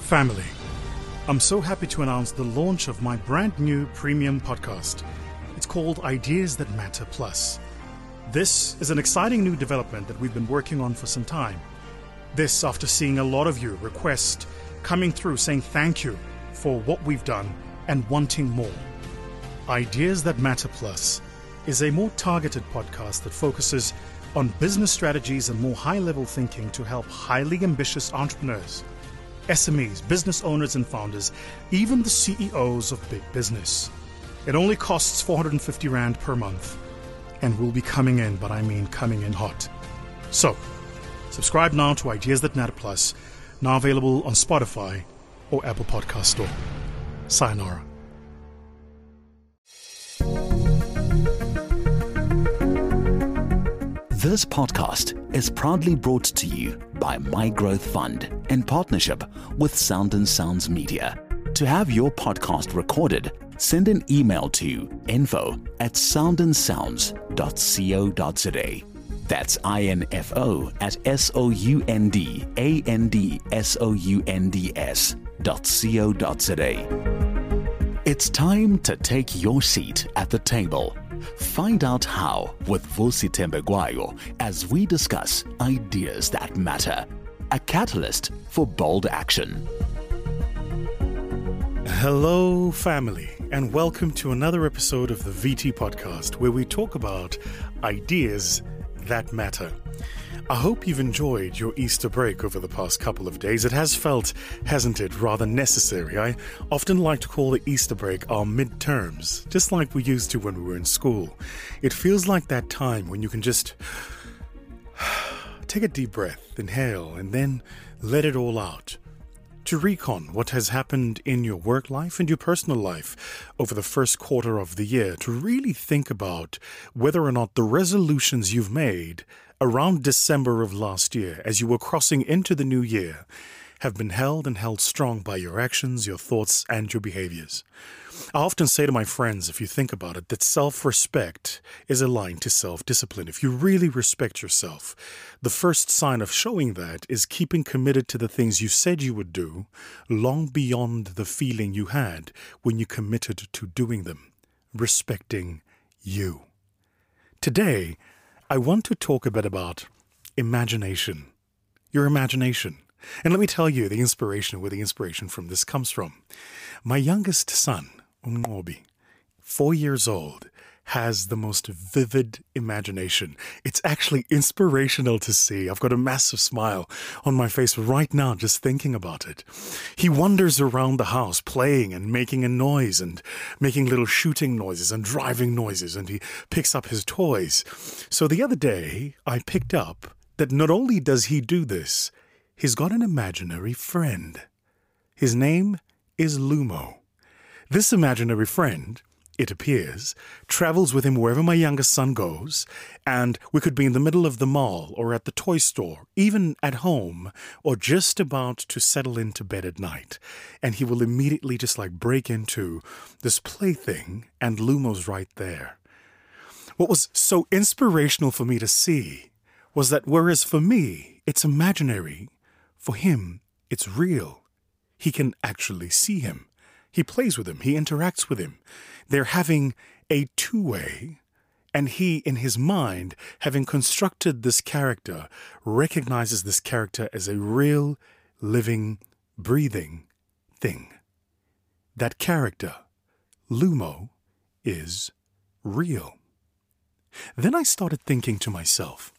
Family, I'm so happy to announce the launch of my brand new premium podcast. It's called Ideas That Matter Plus. This is an exciting new development that we've been working on for some time. This after seeing a lot of you request coming through saying thank you for what we've done and wanting more. Ideas That Matter Plus is a more targeted podcast that focuses on business strategies and more high-level thinking to help highly ambitious entrepreneurs, SMEs, business owners and founders, even the CEOs of big business. It only costs 450 Rand per month and will be coming in, but I mean coming in hot. So, subscribe now to Ideas That Matter Plus, now available on Spotify or Apple Podcast Store. Sayonara. This podcast is proudly brought to you by My Growth Fund in partnership with Sound and Sounds Media. To have your podcast recorded, send an email to info@soundandsounds.co.za. That's info@soundandssounds.co.za. It's time to take your seat at the table. Find out how with Vusi Tembegwayo as we discuss ideas that matter. A catalyst for bold action. Hello, family, and welcome to another episode of the VT Podcast, where we talk about ideas that matter. I hope you've enjoyed your Easter break over the past couple of days. It has felt, hasn't it, rather necessary. I often like to call the Easter break our midterms, just like we used to when we were in school. It feels like that time when you can just take a deep breath, inhale, and then let it all out. To recon what has happened in your work life and your personal life over the first quarter of the year, to really think about whether or not the resolutions you've made around December of last year, as you were crossing into the new year, have been held and held strong by your actions, your thoughts, and your behaviors. I often say to my friends, if you think about it, that self-respect is aligned to self-discipline. If you really respect yourself, the first sign of showing that is keeping committed to the things you said you would do long beyond the feeling you had when you committed to doing them. Respecting you. Today, I want to talk a bit about imagination. Your imagination. And let me tell you where the inspiration from this comes from. My youngest son, Ungobi, 4 years old, has the most vivid imagination. It's actually inspirational to see. I've got a massive smile on my face right now just thinking about it. He wanders around the house playing and making a noise and making little shooting noises and driving noises, and he picks up his toys. So the other day, I picked up that not only does he do this, he's got an imaginary friend. His name is Lumo. This imaginary friend, it appears, travels with him wherever my youngest son goes, and we could be in the middle of the mall or at the toy store, even at home, or just about to settle into bed at night, and he will immediately just break into this plaything, and Lumo's right there. What was so inspirational for me to see was that whereas for me it's imaginary, for him it's real. He can actually see him. He plays with him. He interacts with him. They're having a two-way, and he, in his mind, having constructed this character, recognizes this character as a real, living, breathing thing. That character, Lumo, is real. Then I started thinking to myself,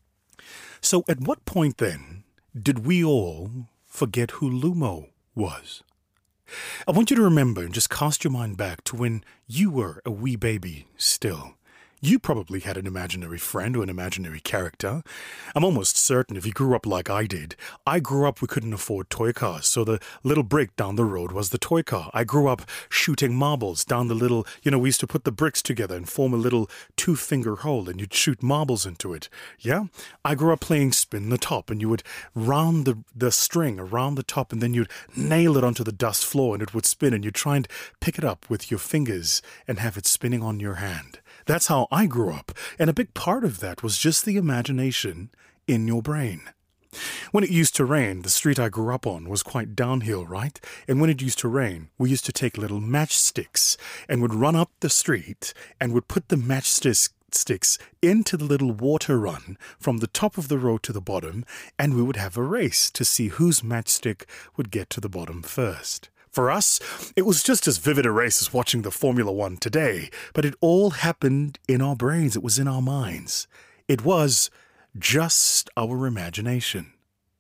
so at what point then did we all forget who Lumo was? I want you to remember and just cast your mind back to when you were a wee baby still. You probably had an imaginary friend or an imaginary character. I'm almost certain if you grew up like I did. I grew up, we couldn't afford toy cars, so the little brick down the road was the toy car. I grew up shooting marbles down the little, we used to put the bricks together and form a little 2-finger hole, and you'd shoot marbles into it. Yeah? I grew up playing spin the top, and you would round the string around the top, and then you'd nail it onto the dust floor, and it would spin, and you'd try and pick it up with your fingers and have it spinning on your hand. That's how I grew up, and a big part of that was just the imagination in your brain. When it used to rain, the street I grew up on was quite downhill, right? And when it used to rain, we used to take little matchsticks and would run up the street and would put the matchsticks into the little water run from the top of the road to the bottom, and we would have a race to see whose matchstick would get to the bottom first. For us, it was just as vivid a race as watching the Formula One today, but it all happened in our brains. It was in our minds. It was just our imagination.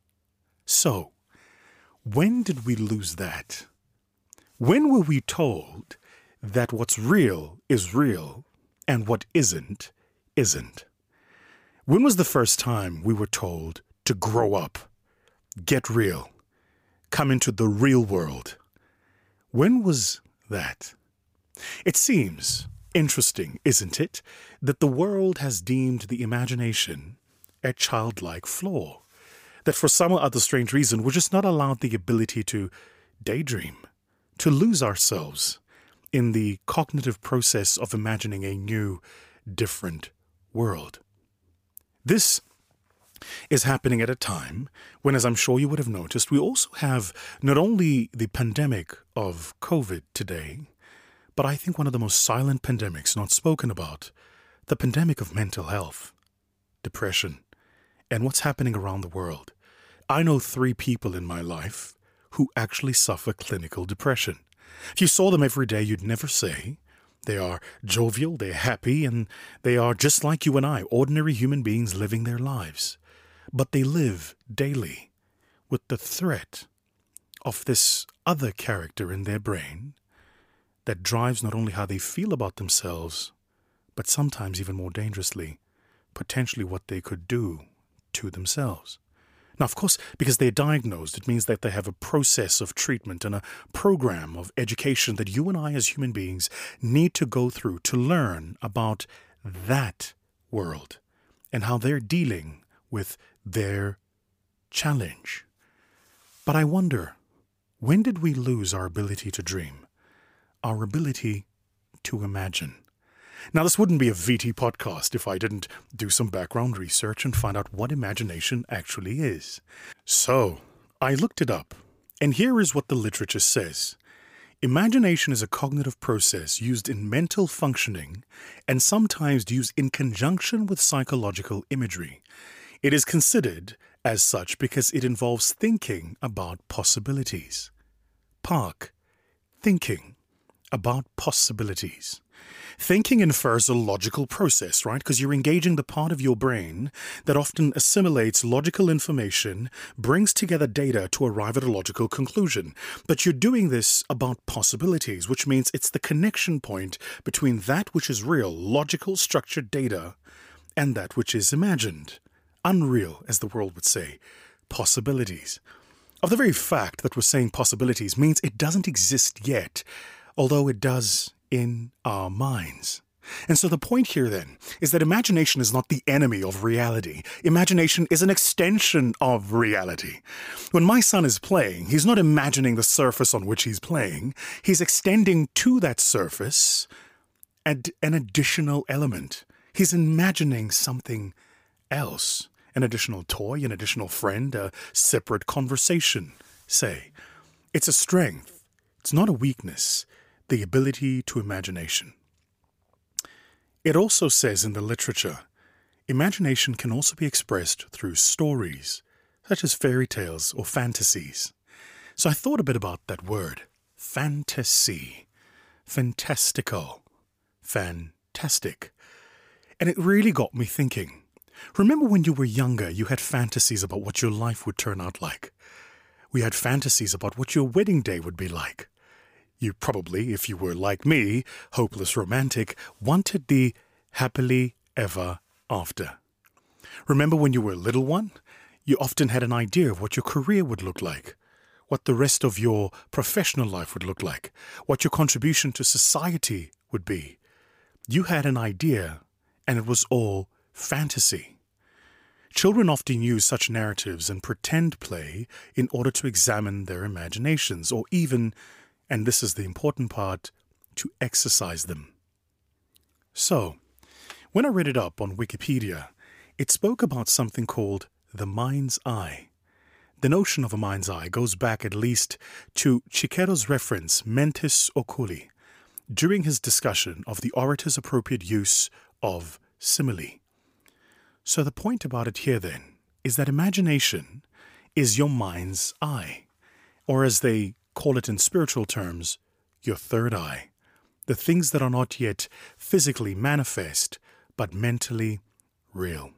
So, when did we lose that? When were we told that what's real is real and what isn't, isn't? When was the first time we were told to grow up, get real, come into the real world? When was that? It seems interesting, isn't it, that the world has deemed the imagination a childlike flaw. That for some or other strange reason, we're just not allowed the ability to daydream, to lose ourselves in the cognitive process of imagining a new, different world. This is happening at a time when, as I'm sure you would have noticed, we also have not only the pandemic of COVID today, but I think one of the most silent pandemics not spoken about, the pandemic of mental health, depression, and what's happening around the world. I know 3 people in my life who actually suffer clinical depression. If you saw them every day, you'd never say. They are jovial, they're happy, and they are just like you and I, ordinary human beings living their lives. But they live daily with the threat of this other character in their brain that drives not only how they feel about themselves, but sometimes even more dangerously, potentially what they could do to themselves. Now, of course, because they're diagnosed, it means that they have a process of treatment and a program of education that you and I as human beings need to go through to learn about that world and how they're dealing with their challenge. But I wonder, when did we lose our ability to dream, our ability to imagine? Now, this wouldn't be a VT podcast if I didn't do some background research and find out what imagination actually is. So, I looked it up, and here is what the literature says. Imagination is a cognitive process used in mental functioning and sometimes used in conjunction with psychological imagery. It is considered as such because it involves thinking about possibilities. Park, thinking about possibilities. Thinking infers a logical process, right? Because you're engaging the part of your brain that often assimilates logical information, brings together data to arrive at a logical conclusion. But you're doing this about possibilities, which means it's the connection point between that which is real, logical, structured data, and that which is imagined. Unreal, as the world would say. Possibilities. Of the very fact that we're saying possibilities means it doesn't exist yet, although it does in our minds. And so the point here then is that imagination is not the enemy of reality. Imagination is an extension of reality. When my son is playing, he's not imagining the surface on which he's playing. He's extending to that surface an additional element. He's imagining something else, an additional toy, an additional friend, a separate conversation, say. It's a strength. It's not a weakness. The ability to imagination. It also says in the literature, imagination can also be expressed through stories, such as fairy tales or fantasies. So I thought a bit about that word, fantasy, fantastical, fantastic. And it really got me thinking. Remember when you were younger, you had fantasies about what your life would turn out like. We had fantasies about what your wedding day would be like. You probably, if you were like me, hopeless romantic, wanted the happily ever after. Remember when you were a little one? You often had an idea of what your career would look like, what the rest of your professional life would look like, what your contribution to society would be. You had an idea, and it was all fantasy. Children often use such narratives and pretend play in order to examine their imaginations, or even, and this is the important part, to exercise them. So, when I read it up on Wikipedia, it spoke about something called the mind's eye. The notion of a mind's eye goes back at least to Ciccero's reference mentis oculi during his discussion of the orator's appropriate use of simile. So the point about it here then is that imagination is your mind's eye, or as they call it in spiritual terms, your third eye, the things that are not yet physically manifest but mentally real.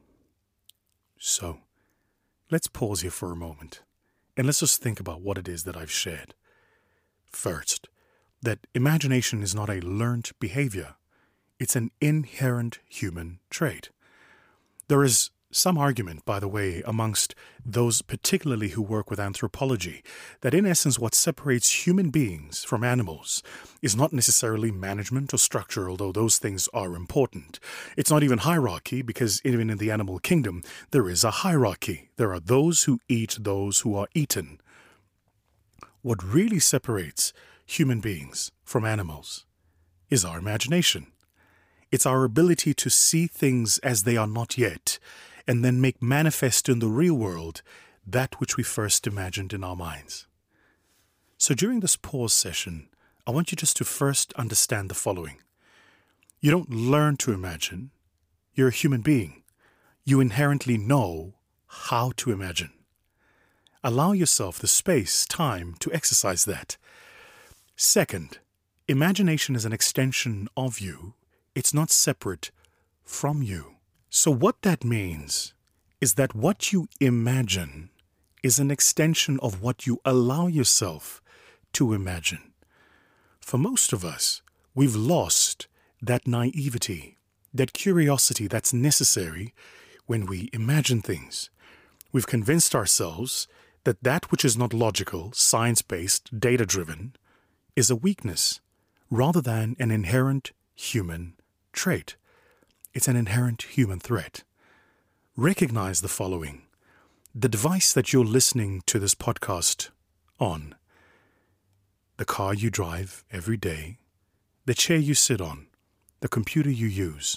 So, let's pause here for a moment and let's just think about what it is that I've shared. First, that imagination is not a learned behavior. It's an inherent human trait. There is some argument, by the way, amongst those particularly who work with anthropology, that in essence what separates human beings from animals is not necessarily management or structure, although those things are important. It's not even hierarchy, because even in the animal kingdom there is a hierarchy. There are those who eat those who are eaten. What really separates human beings from animals is our imagination. It's our ability to see things as they are not yet, and then make manifest in the real world that which we first imagined in our minds. So during this pause session, I want you just to first understand the following. You don't learn to imagine. You're a human being. You inherently know how to imagine. Allow yourself the space, time to exercise that. Second, imagination is an extension of you. It's not separate from you. So what that means is that what you imagine is an extension of what you allow yourself to imagine. For most of us, we've lost that naivety, that curiosity that's necessary when we imagine things. We've convinced ourselves that that which is not logical, science-based, data-driven, is a weakness rather than an inherent human trait. It's an inherent human threat. Recognize the following. The device that you're listening to this podcast on, the car you drive every day, the chair you sit on, the computer you use,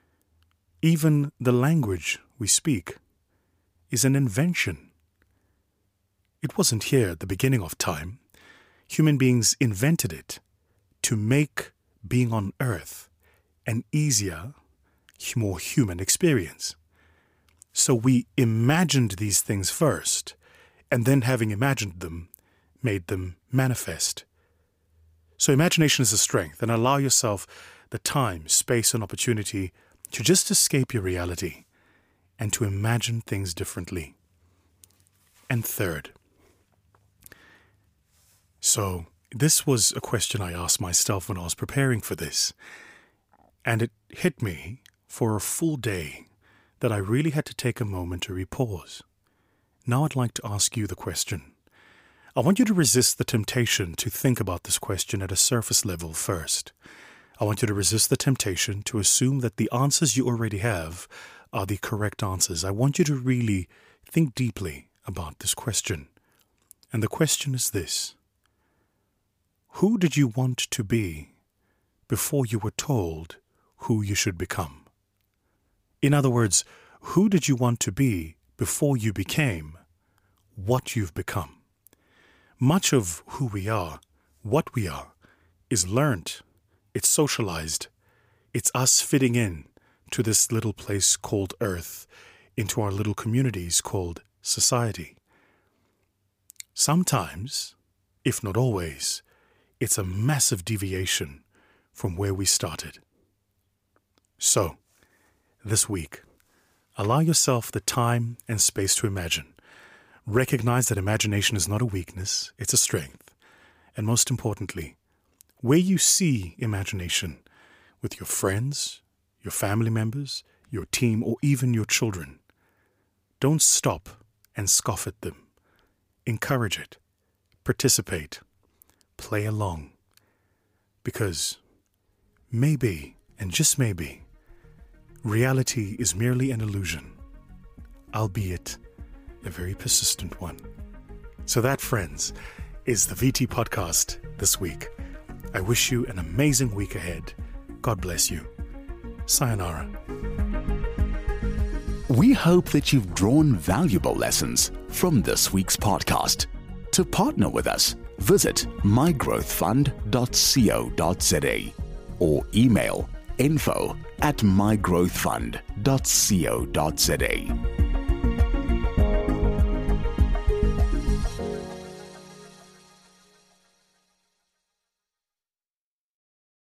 even the language we speak, is an invention. It wasn't here at the beginning of time. Human beings invented it to make being on Earth an easier, more human experience. So we imagined these things first, and then having imagined them, made them manifest. So imagination is a strength, and allow yourself the time, space, and opportunity to just escape your reality and to imagine things differently. And third, so this was a question I asked myself when I was preparing for this, and it hit me for a full day that I really had to take a moment to repause. Now I'd like to ask you the question. I want you to resist the temptation to think about this question at a surface level first. I want you to resist the temptation to assume that the answers you already have are the correct answers. I want you to really think deeply about this question. And the question is this. Who did you want to be before you were told who you should become? In other words, who did you want to be before you became what you've become? Much of who we are, what we are, is learnt. It's socialized. It's us fitting in to this little place called Earth, into our little communities called society. Sometimes, if not always, it's a massive deviation from where we started. So, this week, allow yourself the time and space to imagine. Recognize that imagination is not a weakness, it's a strength. And most importantly, where you see imagination with your friends, your family members, your team, or even your children, don't stop and scoff at them. Encourage it. Participate. Play along. Because maybe, and just maybe, reality is merely an illusion, albeit a very persistent one. So that, friends, is the VT Podcast this week. I wish you an amazing week ahead. God bless you. Sayonara. We hope that you've drawn valuable lessons from this week's podcast. To partner with us, visit mygrowthfund.co.za or email info@mygrowthfund.co.za.